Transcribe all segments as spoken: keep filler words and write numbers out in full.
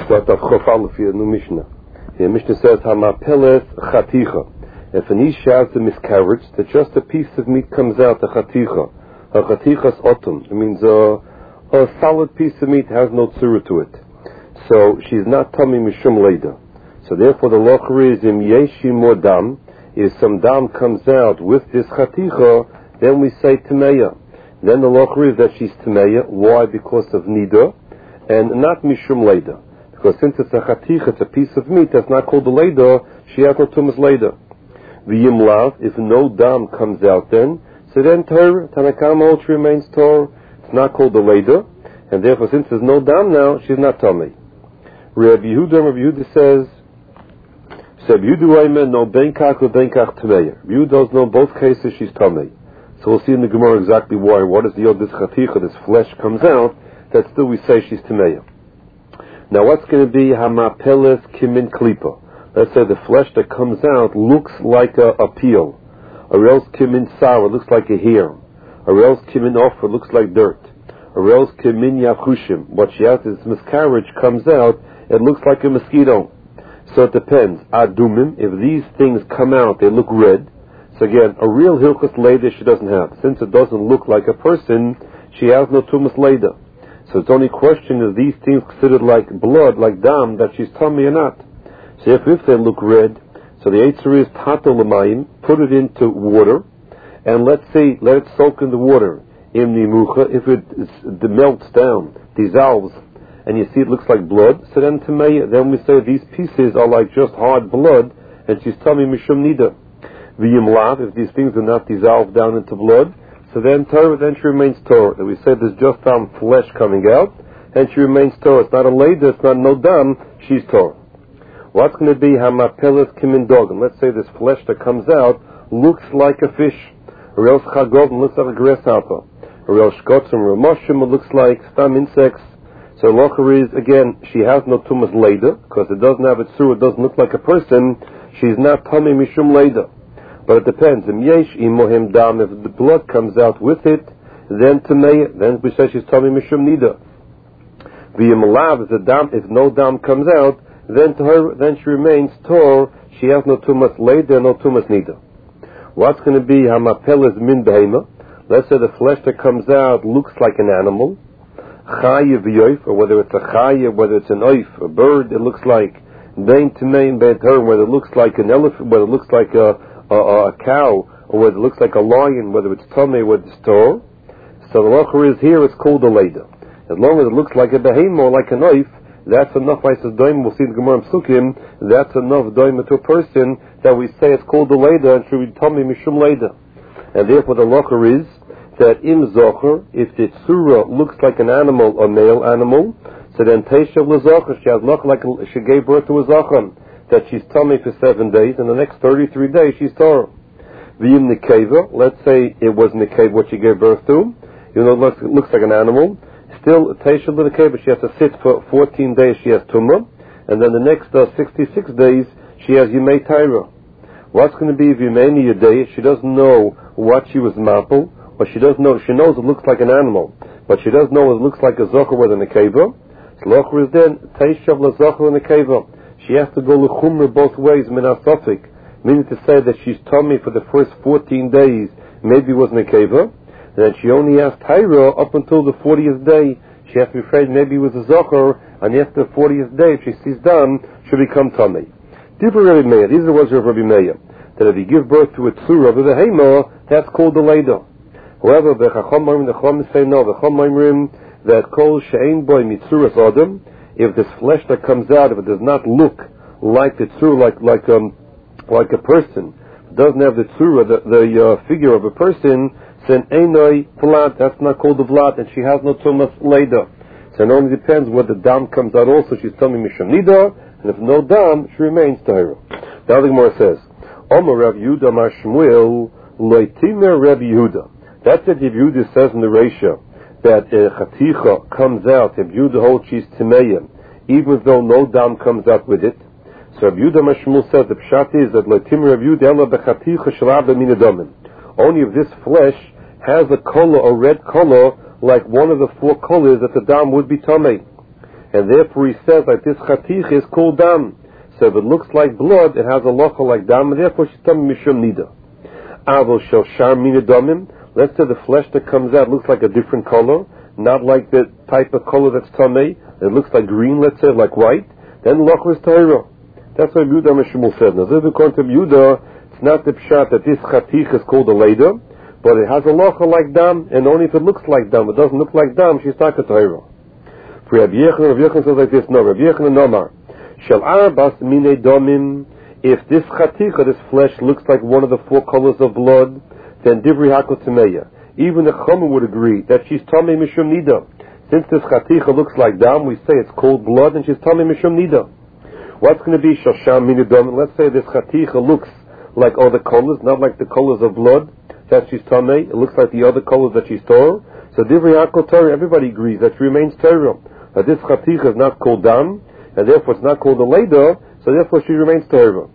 Start of Chof Aleph here, new Mishnah. The Mishnah says, Hamapeles chaticha. If an isha has a miscarriage, that just a piece of meat comes out, a chaticha. A chaticha is otum. It means a, a solid piece of meat has no tzura to it. So she's not tummy mishum leida. So therefore the locher is, im yeshi more dam, if some dam comes out with this chaticha, then we say temeya. Then the locher is that she's temeya. Why? Because of nida, and not mishum leida. Because since it's a chaticha, it's a piece of meat that's not called a leida, she has no tumas leida. V'yim lav, if no dam comes out then, so then Torah, Tanakam also remains Torah. It's not called a leida, and therefore since there's no dam now, she's not tummy. Rabbi Yehuda, Rabbi Yehuda says, Rabbi Yehuda no benkach or benkach temeya. Rabbi Yehuda does know both cases she's tummy. So we'll see in the Gemara exactly why. What is the yod this chaticha, this flesh comes out, that still we say she's temeya. Now what's going to be hamapeles kimin klipa? Let's say the flesh that comes out looks like a, a peel, or else kimin sour, looks like a hair, or else kimin offer, looks like dirt, or else kimin yachushim. What she has is miscarriage comes out, it looks like a mosquito. So it depends. Adumim, if these things come out, they look red. So again, a real hilchos leda she doesn't have. Since it doesn't look like a person, she has no tumas leda. So it's only question is these things considered like blood, like dam, that she's tummy or not. So if, if they look red, so the Eitzer is tato l'mayim, put it into water, and let's say, let it soak in the water. Im nimucha, if it, it melts down, dissolves, and you see it looks like blood, so then to me, then we say these pieces are like just hard blood, and she's tummy mishum nida. V'yim lav, if these things are not dissolved down into blood, so then Torah, then she remains Torah. That we say there's just some flesh coming out, and she remains Torah. It's not a leda, it's not no dam, she's Torah. What's going to be hamapeles kimin dogim? Let's say this flesh that comes out looks like a fish, or else chagovim looks like a grasshopper, or else shkotzim or moshim looks like stam insects. So locher is, again, she has no tumas leda, because it doesn't have it through, it doesn't look like a person, she's not tummy mishum leda. But it depends. Im yesh imohim dam, if the blood comes out with it, then temeya, then we say she's tummy mishum nida. V'yim lav, if the dam, if no dam comes out, then to her, then she remains tor. She has no tumas leda, no tumas nida. What's going to be hamapeles min behema? Let's say the flesh that comes out looks like an animal, chaya v'yoif, or whether it's a chaya, whether it's an oif, a bird, it looks like bein temein bein her, whether it looks like an elephant, whether it looks like a A, a cow, or whether it looks like a lion, whether it's tummy, whether it's tor. So the locher is here, it's called a leda. As long as it looks like a behemoth or like a knife, that's enough. I says doim. We'll see in the Gemara Psukim. That's enough doim to a person that we say it's called a leda and should be tummy mishum leda. And therefore the locher is that im zocher, if the tzura looks like an animal, a male animal, so then teishav lezocher, she has look like a, she gave birth to a zocher, that she's tummy for seven days, and the next thirty-three days she's Torah. V'yim nekeva, let's say it was nekeva what she gave birth to, you know, it looks, it looks like an animal, still, teisha l'nekeva, she has to sit for fourteen days, she has tumah, and then the next uh, sixty-six days, she has yimei taira. What's going to be v'yimeini yadei? She doesn't know what she was mapel, or she doesn't know, she knows it looks like an animal, but she doesn't know it looks like a zocher with a nekeva. So locher is then, teisha l'zocher l'nekeva. She has to go l'chumra both ways, min asofik, meaning to say that she's tummy for the first fourteen days, maybe it was nekeva, and then she only has taira up until the fortieth day. She has to be afraid maybe it was a zocher, and after the fortieth day, if she sees done, she'll become tummy. Different Rabbi Meir, these are the words of Rabbi Meir, that if you give birth to a tzura of a behema, that's called a leda. However, the chacham the chacham say no, the chacham that kol she'ein boy mitzuras adam, if this flesh that comes out, if it does not look like the tzura, like like um like a person, doesn't have the tzura, the, the uh, figure of a person, then einoi vlad, that's not called a vlad, and she has no tumas leda. So it only depends whether the dam comes out also, she's tummy mishum nida, and if no dam, she remains tahira. Now the Gemara says, Omer Rav Yehuda Mar Shmuel loitimer Rav Yehuda. That's what Rav Yehuda says in the Reisha, that uh, chaticha comes out, Rav Yehuda holds she's timeya, even though no dam comes out with it. So Rav Yehuda Mar Shmuel says the pshat is that loitimer Rav Yehuda ela bechaticha shalaba min adamim. Only if this flesh has a color, a red color, like one of the four colors that the dam would be tamei. and therefore he says that this chatich is called dam. So if it looks like blood, it has a locha like dam, and therefore she's tamei mishum nida. Avol shel shar mina damim. Let's say the flesh that comes out looks like a different color, not like the type of color that's tamei. It looks like green, let's say, like white. Then locha is tahira. That's why Yehuda Meshmul said. Now, if according to Yehuda, it's not the pshat that this chatich is called a leda, but it has a locha like dam, and only if it looks like dam. It doesn't look like dam, she's not a tahira. For Rabbi Yechon, Rabbi Yechon says like this, no, Rabbi Yechon and Omar, shel arbas mine domim, if this chatich, this flesh, looks like one of the four colors of blood, then divri hakol tameya. Even the Chama would agree that she's tamei mishum nida. Since this chatich looks like dam, we say it's cold blood, and she's tamei mishum nida. What's going to be shasham minidom? Let's say this chatich looks like other colors, not like the colors of blood that she's tamei. It looks like the other colors that she's torah. So divrei hakol torah, everybody agrees that she remains torah. That this chatich is not called dam, and therefore it's not called a leda, so therefore she remains torah.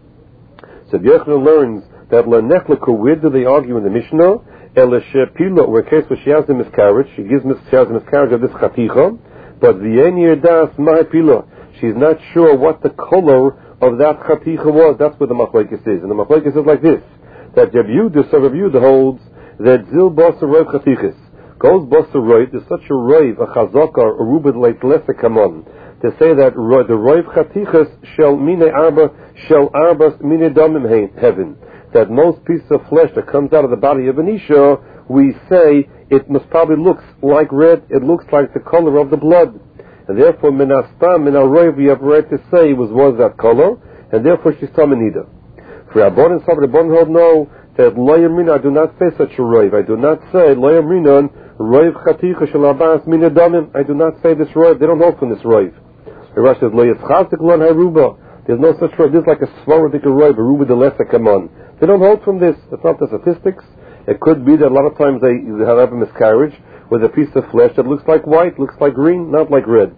So Yochanan learns that lenechleku, where do they argue in the Mishnah? Eleshepila, where a case where she has a miscarriage, she gives mis- she has a miscarriage of this chaticha, but the enir das mahipila. She's not sure what the color of that chaticha was. That's what the machlokes is. And the machlokes is like this: that Rabbi Yehuda, so Rabbi Yehuda holds that zil basa roiv chatichis goes basa roiv. There's such a roiv, a chazaka, a rubid like lesekamon, to say that ro- the roiv chatichis shall mine arba shall arbas mine damim heaven. That most pieces of flesh that comes out of the body of an isha, we say it must probably looks like red. It looks like the color of the blood. And therefore, minastam, min aroiv, we have right to say was was that color, and therefore she's tamanida. For Rabban and Sabra, Rabban hold no, that loyamrina, I do not say such a roiv. I do not say loyamrina, roiv chaticha shel abas min adamim. I do not say this roiv. They don't hold from this roiv. The Rashi says loyatzchastik lon haruba. There's no such roiv. This is like a svardik roiv, a ruba de lesa kamon. They don't hold from this. It's not the statistics. It could be that a lot of times they have a miscarriage with a piece of flesh that looks like white, looks like green, not like red.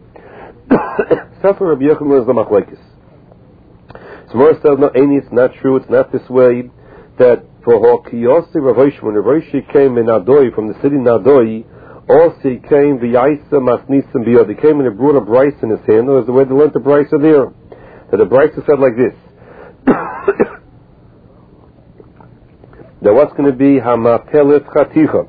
That's what Rabbi Yochanan is the machlokes. So Mor says, no, Eini, it's not true, it's not this way, that for Hokiyosi Rav Hoshi, when Rav Hoshi came in Nadoi, from the city Nadoi, also he came v'yaisa masnisim biyod. He came and he brought a bryce in his hand. That was the way they learned the bryce there. That the bryce said like this. That what's going to be hamapelet chaticha.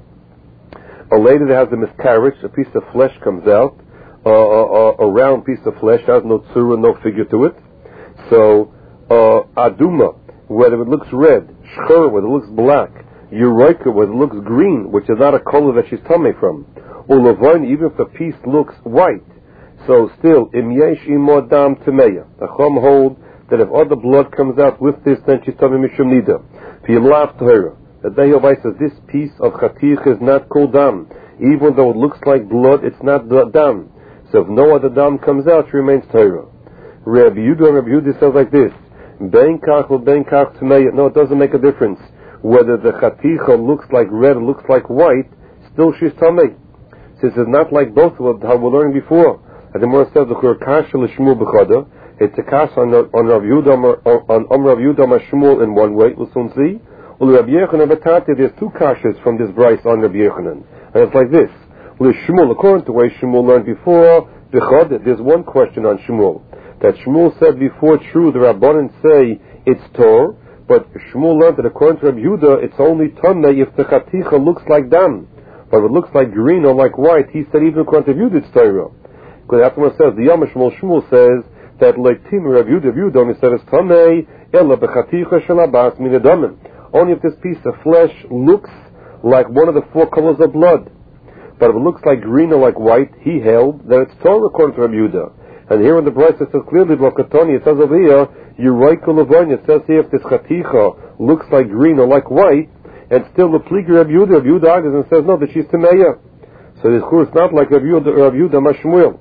A lady that has a miscarriage, a piece of flesh comes out, uh, a, a round piece of flesh, has no tzura, no figure to it. So, uh, aduma, whether it looks red, shchur, whether it looks black, Eureka, whether it looks green, which is not a color that she's coming from, or lavoin, even if the piece looks white. So still, im yesh imo dam temeya. The Chum hold that if all the blood comes out with this, then she's tamei mishum nida. V'yim lav tahira. The Dehovai says this piece of chatich is not called dam. Even though it looks like blood, it's not dam. So if no other dam comes out, she remains tahira. Rabbi Yehuda, Rabbi Yehuda says like this: Ben kach or ben kach temeya. No, it doesn't make a difference whether the chaticha looks like red or looks like white. Still, she's tamei. Since it's not like both of how we're learning before. As the Gemara says, the kasha l'shmuel b'chada. It's a kasha on on Rabbi Yehuda on on Rabbi Yehuda Shmuel in one way. We'll soon see. Rabbi Yochanan Batati, there's two kashas from this bryce on Rabbi Yochanan, and it's like this: Shmuel, according to the way Shmuel learned before, there's one question on Shmuel that Shmuel said before. True, the Rabbanan say it's Torah, but Shmuel learned that according to Rabbi Yehuda, it's only Tamei if the chaticha looks like dam, but if it looks like green or like white, he said even according to Rabbi Yehuda it's Torah. Because that's what it says. The Yom Shmuel Shmuel says that leitim Rabbi Yehuda, Rabbi Yehuda only said it's Tamei ela b'chaticha shel abas min adamim. Only if this piece of flesh looks like one of the four colors of blood. But if it looks like green or like white, he held that it's Torah according to Rabbi Yehuda. And here in the Bryce it says clearly, Blokatoni, it says over here, Yuraika Lavonia, it says here if this chaticha looks like green or like white, and still the pligi Rabbi Yehuda, Rabbi Yehuda argues and says no, that she's Temeya. So this course not like Rabbi Yehuda, Rabbi Yehuda Mashmuel.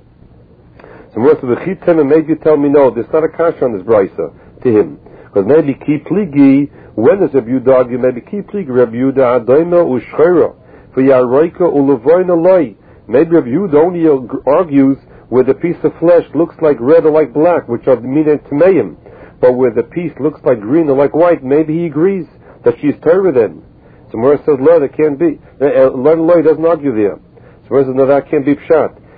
So most of the Chitem, and maybe you tell me no, there's not a kasha on this Bryce to him. Because maybe ki pligi, when does Rabbi Yehuda argue? Maybe ki pligi Rabbi Yehuda adoima u'shchera for yaroika u'levoina loi. Maybe Rabbi Yehuda only argues where the piece of flesh looks like red or like black, which are the min and tameim. But where the piece looks like green or like white, maybe he agrees that she's Torah then. So Mora says, no, that can't be. Loi uh, doesn't argue there. So Mora says, no, that can't be pshat.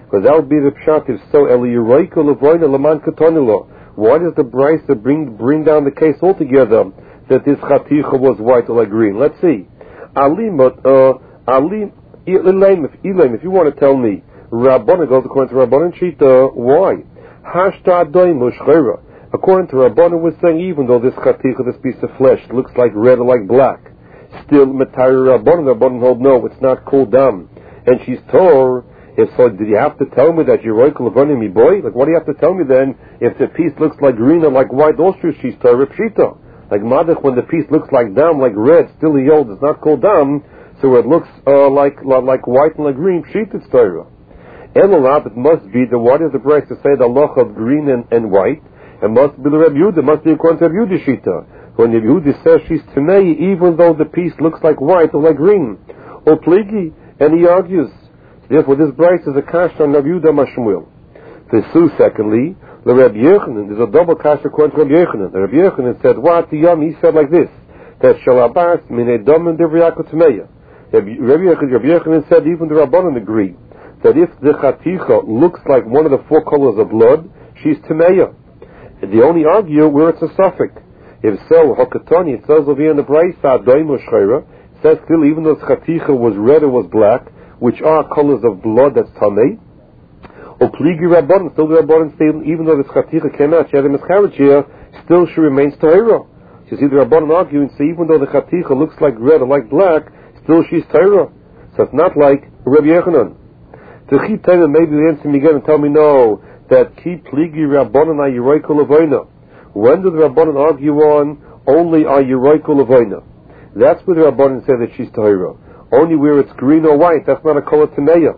Because that would be the pshat. If so, Eli Yeroiko Levoina Laman Katonilo. Why does the brisa bring bring down the case altogether that this chaticha was white or like green? Let's see. Alimot, uh, Alim, Elaim, if if you want to tell me, Rabbanan goes according to Rabbanan Shita. Why? Hashta Adoim Mushchera. According to Rabbanan, we're saying even though this chaticha, this piece of flesh, looks like red or like black, still Matari Rabbanan. Rabbanan hold no, it's not cool down, and she's told. If so, did you have to tell me that you're roikel levonim mi boy? Like, what do you have to tell me then? If the piece looks like green or like white, also she's Torah pshita. Like madach, when the piece looks like dam, like red, still the old is not called dam, so it looks uh, like like white and like green. Pshita it's Torah. Elolab, it must be the what is the price to say the loch of green and, and white? It must be the Reb Yehuda. It must be according to Reb Yehuda shita. When Reb Yehuda says she's tamei, even though the piece looks like white or like green, or pligi, and he argues. Therefore, this bright is a kasha on Rabbi Yehuda Mashmuel. Vesu, secondly, the Rabbi Yochanan, there's a double kasha according to Rabbi Yochanan. The Rabbi Yochanan said, what? The Yom, he said like this, that Shalabas minei domen devriyako tmeya. Rabbi Yochanan said, even the Rabbanan agree, that if the chaticha looks like one of the four colors of blood, she's tmeya. They only argue where it's a suffix. If so, Hokatoni, it says over here in the Brisa, Adoim Ushchera, it says clearly, even though the chaticha was red or was black, which are colors of blood that's tamei, or pligi rabbanon, still the rabbanon say even though the chaticha came out, she had a miscarriage here, still she remains tahira. You see the rabbanon arguing, say even though the chaticha looks like red or like black, still she's tahira. So it's not like Rabbi Yechanan. To keep telling maybe you answer me again and tell me no, that keep pligi rabbanon are yeroiko levoina. When do the rabbanon argue on only are yeroiko levoina? That's where the rabbanon say that she's tahira. Only where it's green or white, that's not a color tameya.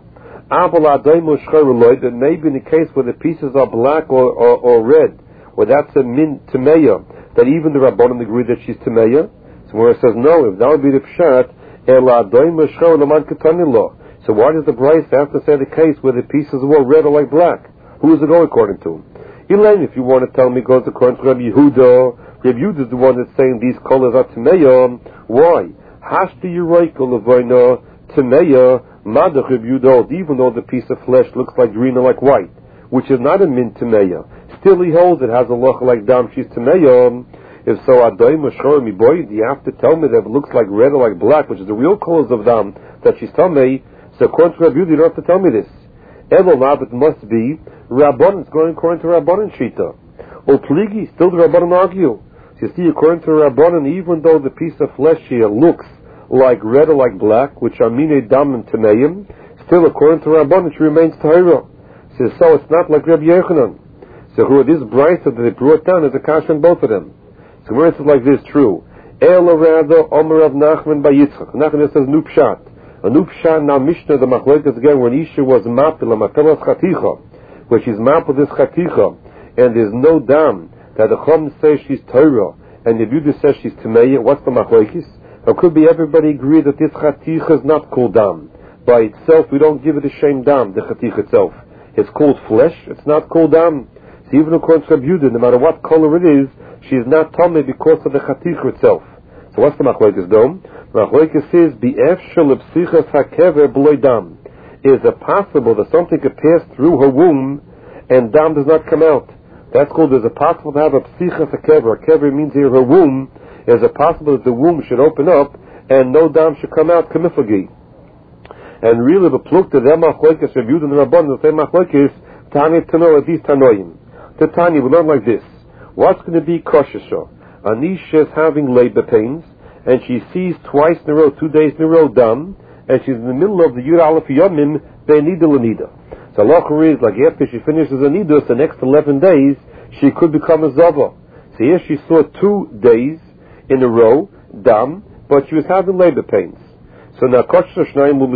That maybe in the case where the pieces are black or, or, or red, where that's a min tameya, that even the Rabbanim agree that she's tameya. So where it says no, if that would be the pshat, so why does the Bryce have to say the case where the pieces were red or like black? Who is it all according to? Elaine, if you want to tell me, goes according to Rabbi Yehuda. Rabbi Yehuda is the one that's saying these colors are tameya. Why? Hashti Yeroiko Levoina Tameya Madach Reb Yehuda, even though the piece of flesh looks like green or like white, which is not a min Tameya. Still he holds it has a loch like dam, she's Tameya. If so, Adoim Ashor mi boy, do you have to tell me that it looks like red or like black, which is the real colors of dam, that she's Tamei? So according to Reb Yehuda, you don't have to tell me this. Elolab, it must be Rabbanan, it's going according to Rabbanan Shita. Or Pligi, still the Rabbanan argue. So you see, according to Rabbanan, even though the piece of flesh here looks like red or like black, which are minei dam and tameim, still according to Rabbanan, she remains tahira. So, so it's not like Rabbi Yechanan. So who this brisa that they brought down is a kasha on both of them. So where it's like this, true. Ela rather Omer of Nachman by Yitzchak. Nachman says nu pshat. A nu pshat now Mishnah the machlokes again when Isha was mapil a matelas chaticha, where she's mapil this chaticha, and there's no dam that the Chum says she's tahira and the Yehuda says she's tameya. What's the machlokes? Or could be everybody agree that this chaticha is not called dam. By itself, we don't give it a shame dam, the chaticha itself. It's called flesh, it's not called dam. So even according to Reb Yehuda, no matter what color it is, she is not tamei because of the chaticha itself. So what's the machlokes dome? The machlokes says, B'ef shel psichas hakever b'loy dam. Is it possible that something could pass through her womb and dam does not come out? That's called, is it possible to have a psichas hakever? A kever means here her womb. Is it possible that the womb should open up and no dam should come out? Kamifagi. And really, the pluk to them machlokes reviewed in the Rabban, the same machlokes Tanya Tano at these Tanoim. The Tanya we learn like this: what's going to be koshesha? Anisha is having labor pains, and she sees twice in a row, two days in a row, dam, and she's in the middle of the Yud Aleph Yomim Be'nida L'nida. So halacha is like after she finishes a nidus, the next eleven days she could become a zava. So here she saw two days in a row, dam, but she was having labor pains. So now, on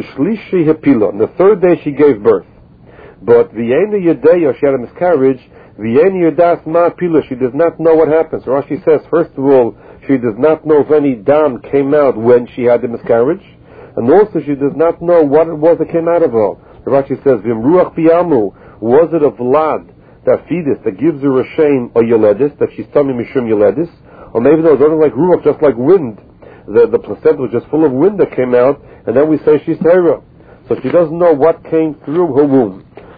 the third day she gave birth. But v'yena yadeya, she had a miscarriage, v'yena yadas ma pila, she does not know what happened. So Rashi says, first of all, she does not know if any dam came out when she had the miscarriage, and also she does not know what it was that came out of her. So Rashi says, v'imruach biyamu, was it a vlad, that fetus, that gives her a shame, or yoledis, that she's tummy mishum yoledis, or maybe no, it wasn't like ruach, just like wind. The, the placenta was just full of wind that came out, and then we say she's Torah. So she doesn't know what came through her womb.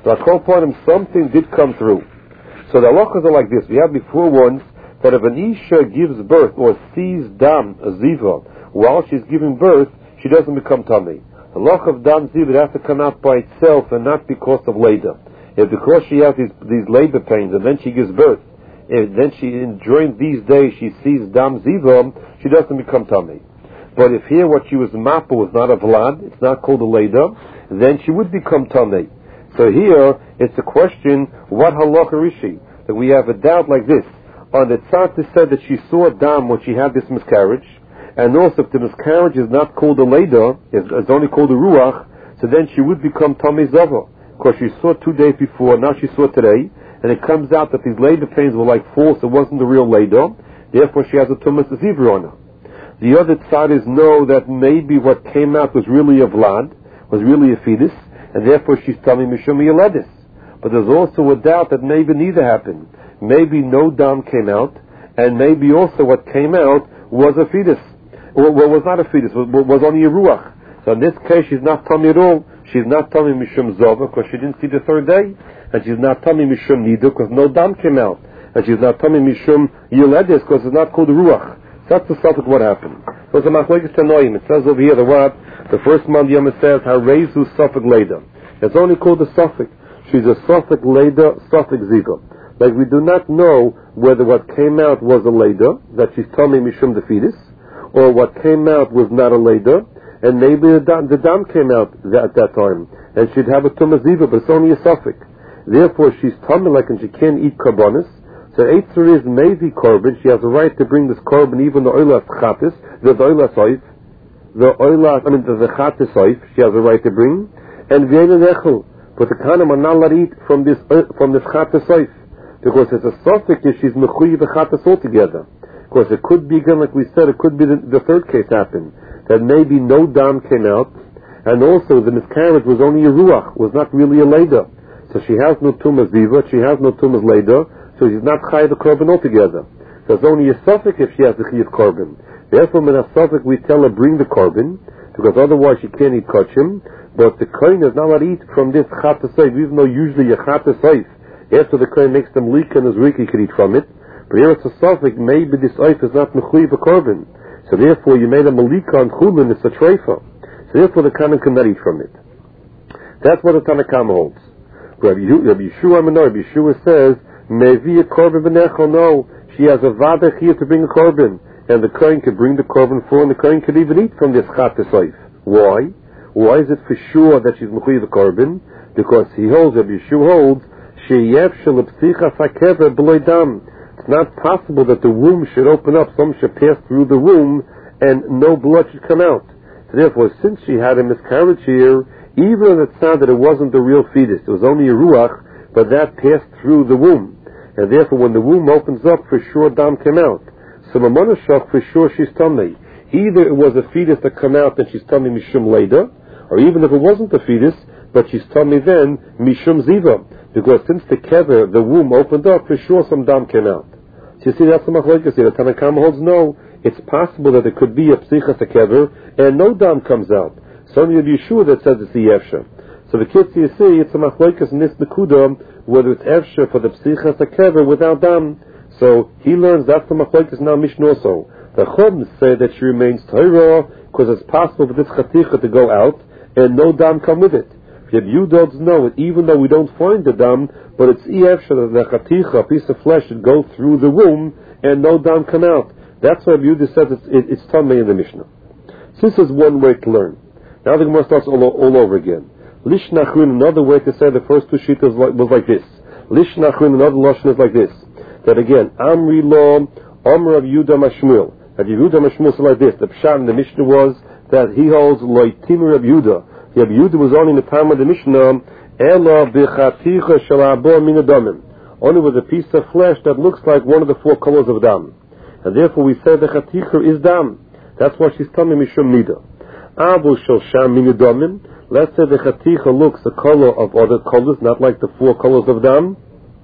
But I'll call him something did come through. So the halachas are like this. We had before once that if an isha gives birth or sees dam, a ziva, while she's giving birth, she doesn't become tummy. The halach of dam ziva has to come out by itself and not because of labor. If because she has these, these labor pains and then she gives birth, if then she, during these days she sees dam ziva, she doesn't become tummy. But if here what she was mappa was not a vlad, it's not called a leda, then she would become tummy. So here, it's a question, what halacha is she? That we have a doubt like this. On the tzad it said that she saw dam when she had this miscarriage, and also if the miscarriage is not called a leda, it's, it's only called a ruach, so then she would become tummy zava. Because she saw two days before, now she saw today, and it comes out that these labor pains were like false, it wasn't the real leda, therefore she has a tumas zivra on her. The other side is no, that maybe what came out was really a vlad, was really a fetus, and therefore she's telling Mishum Yeledis. But there's also a doubt that maybe neither happened. Maybe no dam came out, and maybe also what came out was a fetus. Well, was not a fetus, was, was only a ruach. So in this case she's not tummy at all. She's not tummy Mishum Zova, because she didn't see the third day, and she's not tummy Mishum Nida, because no dam came out. And she's not tummy Mishum Yeledis, because it's not called a ruach. So that's the stuff of what happened. So it's a machlokes tanoim. It says over here the what? The first month Yom says Harezu Suffolk Leda. It's only called a Suffolk. She's a Suffolk Leda, Suffolk Ziva. Like we do not know whether what came out was a Leda, that she's tummy Mishum the fetus, or what came out was not a Leda, and maybe the dam, the dam came out that, at that time, and she'd have a Tumah Ziva, but it's only a Suffolk. Therefore she's tummy like and she can't eat karbonis. So Eitzer is maybe korban. She has a right to bring this korban, even the oilas chatis, the oilas oif, the oilas, I mean the chatis oif. She has a right to bring, and v'yein nechel. But the kanim are not allowed to eat from this from this chatis oif, because it's a suffix if she's mechuyev the chatis altogether. Of course, it could be again, like we said, it could be the, the third case happened, that maybe no dam came out, and also the miscarriage was only a ruach, was not really a leda. So she has no tumas ziva, she has no tumas leda. So she's not chayiv the korban altogether. So it's only a suffix if she has the chayiv korban. Therefore, in a suffix we tell her bring the korban, because otherwise she can't eat kachim. But the kohen is not allowed to eat from this chatas soif, even though usually a chatas soif, after the kohen makes them leak and his weak, he can eat from it. But here it's a suffix, maybe this oif is not mechuyev a korban. So therefore you made a malika on chulin, it's a treifa. So therefore the kohen cannot eat from it. That's what the Tanakama holds. Rabbi Yeshua Rabbi Yeshua says, Mevi a korban v'nechol, no. She has a vada here to bring a korban. And the kohen could bring the korban for, and the kohen could even eat from this chatas soif. Why? Why is it for sure that she's mechuyev the korban? Because he holds, Rabbi Yeshua holds, sheyev shel psichas hakever b'loy dam. It's not possible that the womb should open up, some should pass through the womb, and no blood should come out. So therefore, since she had a miscarriage here, even if it sounded that it wasn't the real fetus, it was only a ruach, but that passed through the womb. And therefore, when the womb opens up, for sure dam came out. So Mamonashach, for sure she's tummy. Either it was a fetus that came out and she's tummy mishum leda, or even if it wasn't a fetus, but she's tummy then mishum ziva. Because since the kever, the womb opened up, for sure some dam came out. So you see, that's the machlokes here. The Tanakama holds no. It's possible that there could be a psichas a kever, and no dam comes out. So only Rabbi Yeshua that says it's the yefsha. So the kids, you see, it's a machlokes in this nekuda, whether it's efsha for the psichas hakever without dam. So he learns that's the machlokes now Mishnah also. The Chum say that she remains Torah because it's possible for this chaticha to go out and no dam come with it. If you don't know it, even though we don't find the dam, but it's efsha that the chaticha, a piece of flesh, should go through the womb and no dam come out. That's why Yehuda says it's, it, it's tamei in the Mishnah. So this is one way to learn. Now the Gemara starts all, all over again. Lishnachrin, another way to say the first two shittas was like this. Lishnachrin, another lashon is like this. That again, Amri lo, Amr of Yehuda Mashmuel. That Yehuda Mashmuel is like this. The pshat in the Mishnah was that he holds loitimur of Yehuda. Rabbi Yehuda was only in the time of the Mishnah, Ela b'chaticha shel abo min adamim. Only with a piece of flesh that looks like one of the four colors of dam. And therefore we say the chaticha is dam. That's why she's telling mishum nida. Abu shel sham min adamim. Let's say the chaticha looks the color of other colors, not like the four colors of dam.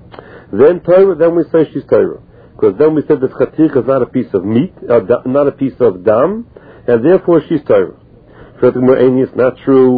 Then Torah, then we say she's Torah. Because then we said that chaticha is not a piece of meat, uh, da, not a piece of dam, and therefore she's Torah. It's not true.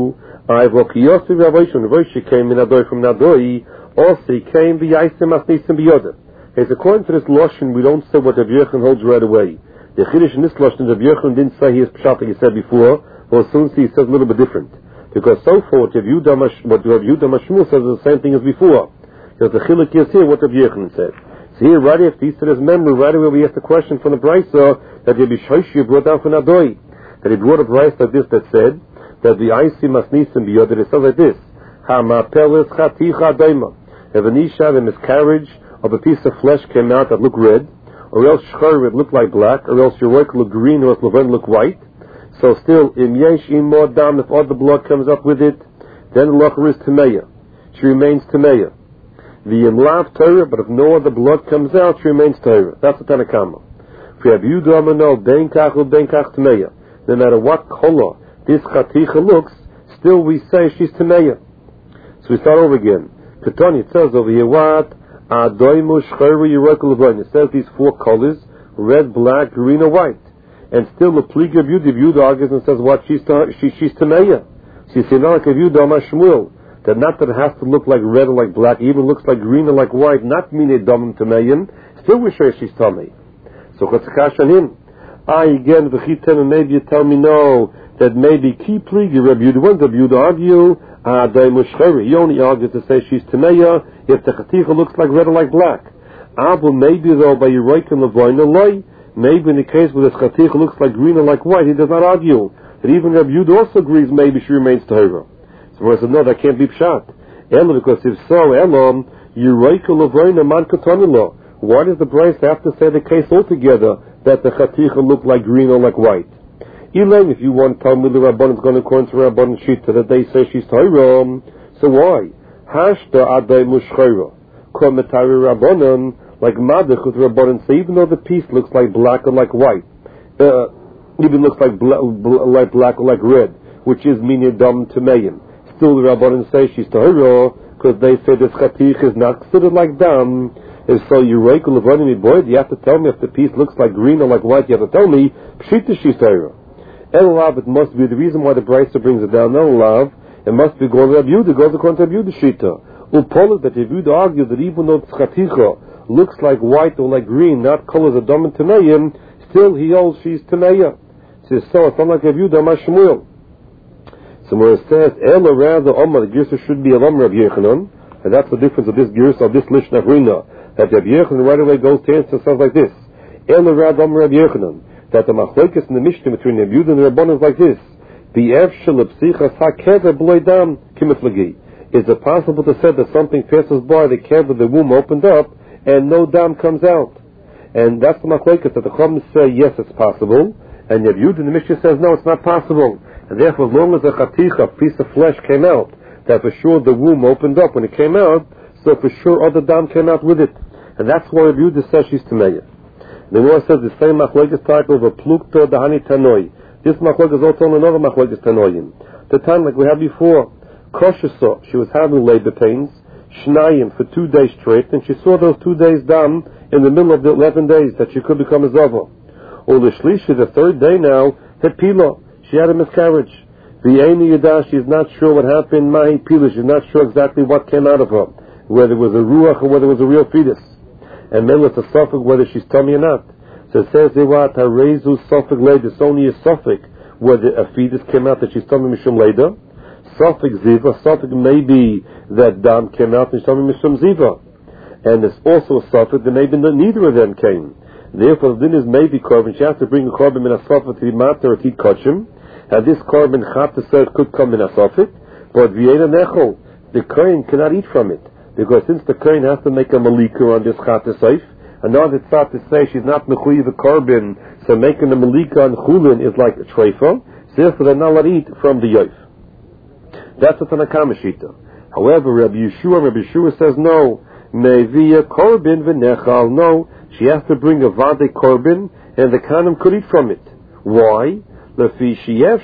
I Vokiyosi Ravoshon, Ravoshi came in Adoi from Nadoi, also he came V'yaisim Asnisim B'yodim. It's according to this Lashon, we don't say what Rav Yochanan holds right away. The Chiddush in this Lashon, Rav Yochanan didn't say his Pshat like he said before, well, soon see he says a little bit different. Because so far, what Rav Yehuda Mashmul says is the same thing as before. Because the Chiluk is here, what Rav Yochanan said. So here, right after he said his memory, right away we asked the question from the Brisa that Rabbi Shoshi brought down from Adoi. That he brought a Brisa like this that said that the Aisi Masnisim Biyod, that it says like this: Hamapelis Chaticha Daima. If an Isha, the miscarriage of a piece of flesh came out that looked red, or else Shchar it looked like black, or else your work looked green, or else Levin looked white. So still, Im Yesh Im Modam, if all the blood comes up with it, then the Locher is Tameya. She remains Tameya. The Imlav Torah, but if no other blood comes out, she remains Torah. That's the Tanakama. If you have Yudamano, Ben Kach or Ben Kach Tameya, no matter what color this Chaticha looks, still we say she's Tameya. So we start over again. Ketani, it says over here, what? Adoimu Shchari Yerokal Levon. It says these four colors, red, black, green, or white. And still the Pliga of Yud, if Yud argues and says what? She's, she, she's Tameya. So you say, not like if Yud Shmuel. That not that it has to look like red or like black, even looks like green or like white, not mean a domim tameyin, still we say she's tummy. So chatzakash on him. I again v'chiten, and maybe you tell me no, that maybe key pligi Rabbi Yehuda, when Rabbi Yehuda argue, ah, daimushcheri, he only argues to say she's tameya if the chaticha looks like red or like black. Abu maybe though by Yeroikin levoin loy, maybe in the case where this chaticha looks like green or like white, he does not argue. That even Rabbi Yehuda also agrees maybe she remains tahira. So I said, no, that can't be pshat. Elo, because if so, Elo, Yeroika Lavoina Man Katonilo. Why does the Bryce have to say the case altogether that the Chaticha look like green or like white? Elaine, if you want to tell me the Rabban is going to according to Rabban Shita that they say she's Torah, so why? Hashta Adai Mushchayra. Kometari Rabbanon, like Madach with Rabbanon, so even though the piece looks like black or like white, uh, even looks like, bla- bla- like black or like red, which is Minya Dam Tameyin. Still the Rabbanon say she's Tahira, because they say this Chatich is not considered like Dam. If so, you rake Levani boy, you have to tell me if the piece looks like green or like white, you have to tell me, Pshita she's Tahira. El Lav, it must be the reason why the Brisa brings it down. El Lav, it must be going to Rabbi Yehuda, goes according to Rabbi Yehuda Shita. Upol that Rabbi Yehuda argued that even though Chaticha looks like white or like green, not colors of Dam and Tameim, still he holds she's Tameya. So it's so, it's not like Rabbi Yehuda Mashmuel. So where it says, El rather Omar, the Girsa should be a Omar of Yechanan, and that's the difference of this Girsa, of this Lishna Hrina, that Rabbi Yechanan right away goes to answer stuff like this. El rather Omar of Yechanan, that the Machlekes in the Mishnah between the Yehuda and the Rabbanan is like this. The Ev Shalipsichas HaKever Bloidam Kimiflagi. Is it possible to say that something passes by the kever, the womb opened up, and no dam comes out? And that's the Machlekes, that the Chum say, yes, it's possible, and Rabbi Yehuda in the Mishnah says, no, it's not possible. And therefore, as long as a chaticha, piece of flesh came out, that for sure the womb opened up when it came out, so for sure other dam came out with it. And that's why Rabbi Yehuda says she's Tameya. The Gemara says the same machlokes type of a plukta dahani tanoi. This machlokes is also on another machlokes tanoim. The time like we had before, Koshasa, she was having labor pains, Shnayim for two days straight, and she saw those two days dam in the middle of the eleven days that she could become a zava. Or the shlishi, the third day now, hepila. She had a miscarriage. The Aini Yada, she's not sure what happened. Mahi Pila, she's not sure exactly what came out of her, whether it was a ruach or whether it was a real fetus. And then it's a suffix whether she's tummy or not. So it says there what Harezu suffix later. It's only a suffix whether a fetus came out that she's tummy mishum later. Suffix ziva, suffix maybe that dam came out and she's tummy mishum ziva. And there's also a suffix that maybe neither of them came. Therefore, the din is maybe carbon. She has to bring a carbon in a suffix to the matter or tit kachim. And this carbon chat could come in a suffix, but v'yeda nechol, the kohen cannot eat from it, because since the kohen has to make a malika on this chat seif, and now it's not to say she's not mechuyev the carbon, so making a malika on chulin is like a treifa, so therefore they're not allowed to eat from the yoif. That's a Tanakama shita. However, Rabbi Yeshua, Rabbi Yeshua says no, meviya carbon v'nechal, no, she has to bring a vade carbon, and the kanim could eat from it. Why? That's Rabbi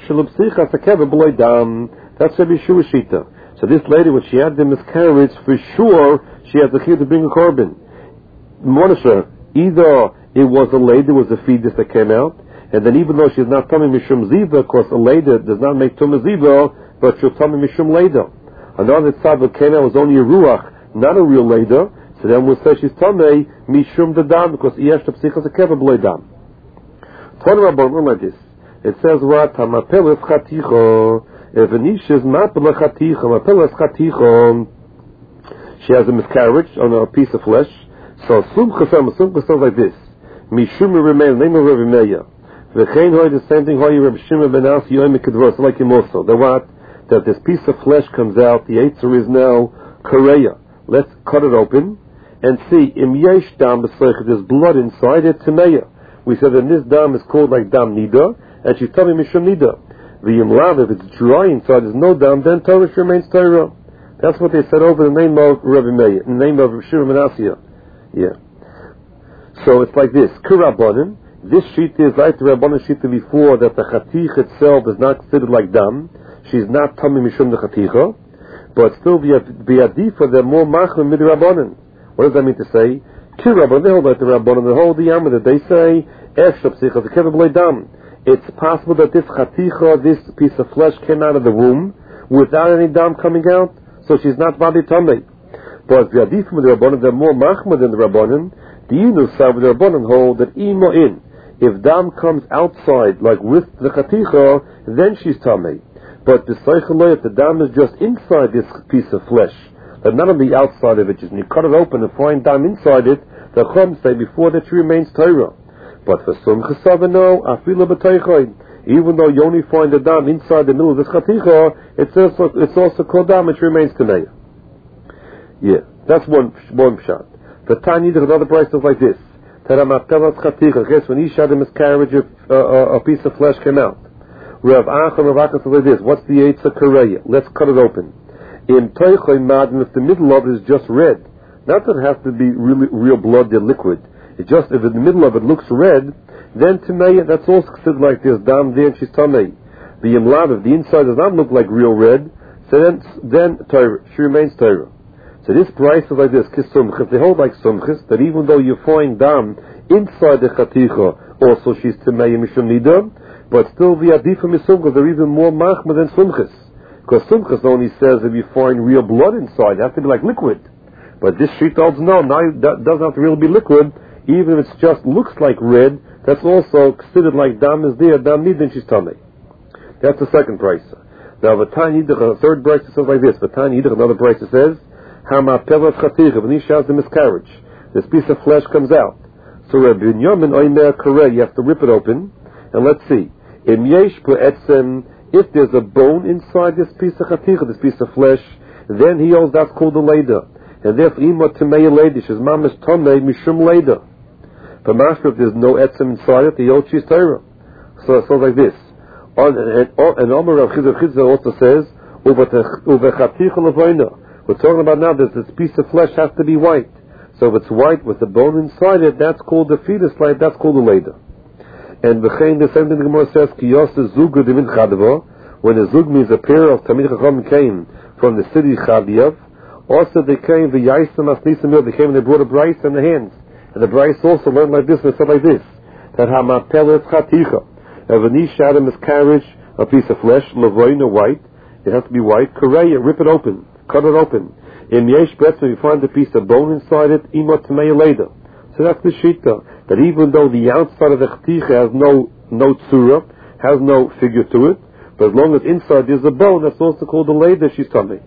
Yeshua shita. So this lady, when she had the miscarriage, for sure she has the key to bring a carbon. Monisha, either it was a lady, it was a fetus that came out, and then even though she's not coming mishum ziva, of course a lady does not make tumah ziva, but she'll tell me Mishum Leda. Another tzad came out was only a ruach, not a real Leda, so then we'll say she's Tamei Mishum the Dam, because Yesh the Psichas a Keva B'loi Dam. Ton Rabban, like this. It says what? Hamapeles Chaticho. If an ish is Mapele Chaticho, Mapeles Chaticho, she has a miscarriage on a piece of flesh. So Sumcha Sumcha says like this. Mishum remain, name of Rabbi Meir. V'chein hoy, the same thing, hoy Rabbi Shimon ben Asi, yoy mikadros, like him also. The what? That this piece of flesh comes out, the Eitzer is now Korea. Let's cut it open and see, im yesh dam b'soich, there's blood inside it, Tameya. We said that this dam is called like dam nida, and she's telling me mishum nida. The im lav, if it's dry inside, there's no dam, then Torah remains Torah. That's what they said over the name of Rabbi Meir, in the name of Shimon ben Asi. Yeah. So it's like this. Kurabanan. This sheet is like the Rabbanan sheet before, that the Chatich itself is not considered like dam. She's not Tami Mishum the Chaticha, but still biadifa, they're more Machman mid Rabbanan. What does that mean to say? Kurabanan, they hold like the Rabbanan, they hold the Yamah, that they say, Eshta Psicha, the Kevin Blei Dam. It's possible that this Chaticha, this piece of flesh came out of the womb without any dam coming out, so she's not Vadi Tamei. But biadifa with the Rabbanan, they're more Machman than the Rabbanan. The Yinusah with the Rabbanan hold that Imo in. If dam comes outside, like with the Chaticha, then she's Tamei. But the Seichel, if the dam is just inside this piece of flesh, but not on the outside of it, just when you cut it open and find dam inside it, the Chum say before that she remains Torah. But for some Chesavano, Afila B'Teichoy, even though you only find the dam inside the middle of this Chaticha, it's also, it's also called dam, which remains Tamei. Yeah, that's one, one shot. The Tanya, there's another price is like this. Teramapelas Chaticha, guess when Isha had a miscarriage, of, uh, uh, a piece of flesh came out. Rav Achon, Rav Achon says like this, what's the Eitzer Korea? Let's cut it open. In Toichoy Madin, if the middle of it is just red, not that it has to be really real blood, they're liquid. It's just, if in the middle of it looks red, then Tamei, that's also considered like there's dam there and she's Tamei. The Yimlav, if the inside does not look like real red, so then, then Torah, she remains Torah. So this price is like this, Kisumchis, they hold like Sumchis, that even though you find dam inside the Chaticha, also she's Tamei Mishum Nida, but still the Adifa Misumchis, they're even more Machma than Sumchis. Because Sumchis only says if you find real blood inside, it has to be like liquid. But this sheet holds no, now it doesn't have to really be liquid, even if it just looks like red, that's also considered like dam is there, dam Nida, and she's Tamei. That's the second price. Now, Vatan Yidach, a third price says like this, Vatan Yidach, another price says, Hama Pevat Chaticha, when he shouts the miscarriage, this piece of flesh comes out. So Rabbi Binyamin Oimer Koreh, you have to rip it open, and let's see. Im yesh etzem, if there's a bone inside this piece of chaticha, this piece of flesh, then he holds that's called a leda. And therefore, ima tamei leda, she's mamash tamei mishum leda. But master, if there's no etzem inside it, the holds she's Torah. So it sounds like this. And Omer Rav Chizah Chizah also says, uve chaticha levoina. We're talking about now that this piece of flesh has to be white. So if it's white with the bone inside it, that's called the fetus, like that's called a leda. And v'chein, the same thing the Gemara says, ki yoseh zug u'divin chadava, when a zug means a pair of Talmidei Chacham came from the city Chadiav, also they came v'yaisem asnisem yod, they came and they brought a bryce in the hands. And the bryce also learned like this, and it said like this, that hamapelet chaticha, if an isha had a miscarriage, a piece of flesh, levoina white, it has to be white, koreya, rip it open, cut it open. In yesh betzim, you find a piece of bone inside it, imot tamei leda. So that's the shita, that even though the outside of the chaticha has no no tzura, has no figure to it, but as long as inside there's a bone, that's also called a leda, she's tamei.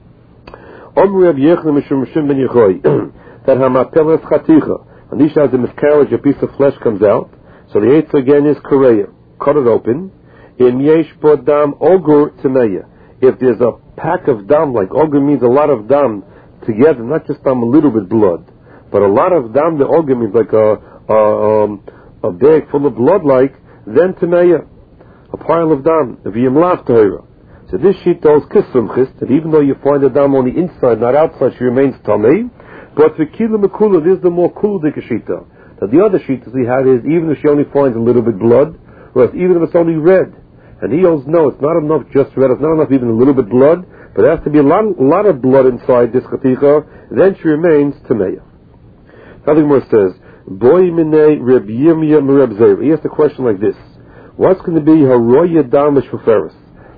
Omri Rabbi Yechon Mishum Mishum ben Yechoy, that hamapelas chaticha, and Isha has a miscarriage, a piece of flesh comes out, so the Eitzer again is koreya, cut it open, in yesh dam ogur tameya. If there's a pack of dam, like ogur means a lot of dam together, not just dam, a little bit blood, but a lot of dam, the ogur means like a a, um, a bag full of blood, like, then tameya, a pile of dam, v'yimlav tahira. So this sheet tells kisumchis, that even though you find the dam on the inside, not outside, she remains tamei, but the kila mekula, this is the more kuludik shita. Now the other sheet that we had is, even if she only finds a little bit blood, or even if it's only red, and he holds no, it's not enough just red, it's not enough even a little bit blood, but there has to be a lot, a lot of blood inside this chaticha, then she remains tameya. Now the Gemara says, Boy minei Reb Yirmiyah Mereb Zera. He asked a question like this: what's going to be haroya damish fuferis?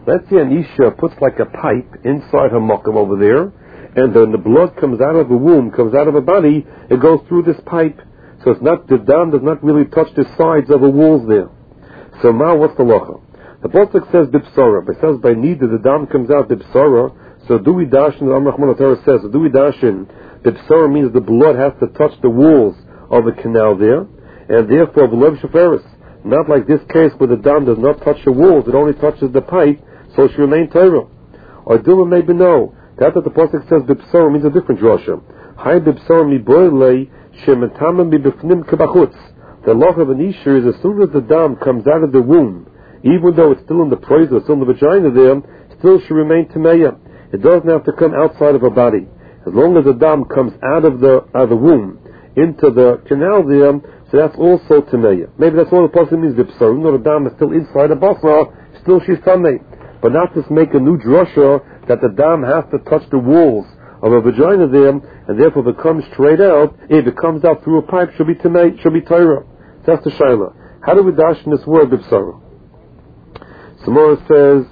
Let's say an Isha puts like a pipe inside her makam over there, and then the blood comes out of the womb, comes out of her body, it goes through this pipe. So it's not, the dam does not really touch the sides of the walls there. So now what's the lacha? The pasuk says bipsara, but it says by need that the dam comes out bipsara. So do we dashin, the Amar Rahman Torah says, so do we dashin, bipsara means the blood has to touch the walls of the canal there, and therefore v'lev sheferis, not like this case where the dam does not touch the walls, it only touches the pipe, so she remain Torah. Or do we maybe know, that that the pasuk says bipsara means a different drasha. Hay bipsara mi boilei shemetamim mi bifnim kebachutz. The law of an Isha is as soon as the dam comes out of the womb, even though it's still in the praise or still in the vagina there, still should remain tameya. It doesn't have to come outside of her body. As long as the dam comes out of the out of the womb into the canal there, so that's also tameya. Maybe that's all the pasuk means bipsara. Even though the dam is still inside the basra, still she's tamei. But not just make a new drasha that the dam has to touch the walls of a vagina there, and therefore if it comes straight out, if it comes out through a pipe, should be tamei, should be Torah. That's the shaila. How do we dash in this word bipsara? Samora says,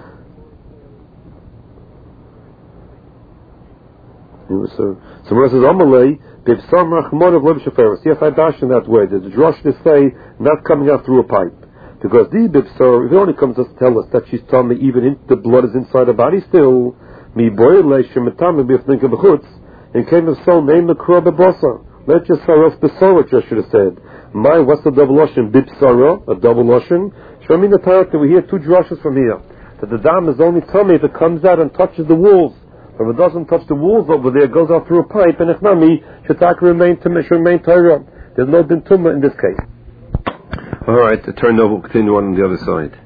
Samora says, Amalei, bipsam rachmon of lev sheferis. Yes, I dash in that way. The drush to say, not coming out through a pipe. Because the bipsara, if it only comes to tell us that she's telling me even in, the blood is inside her body still, mi boile shemetam b'fninka b'chutz, in came of so name the kro b'bosa. Let's just say else b'sara, I should have said. My, what's the double lashon? Bipsara, a double lashon. Show me the tarot that we hear two drushes from here. That the dam is only tummy if it comes out and touches the walls. If it doesn't touch the walls over there, it goes out through a pipe, and echnami, shetaka remain tumah, should remain Torah. There's no din tumah in this case. Alright, to turn over, we'll continue on, on the other side.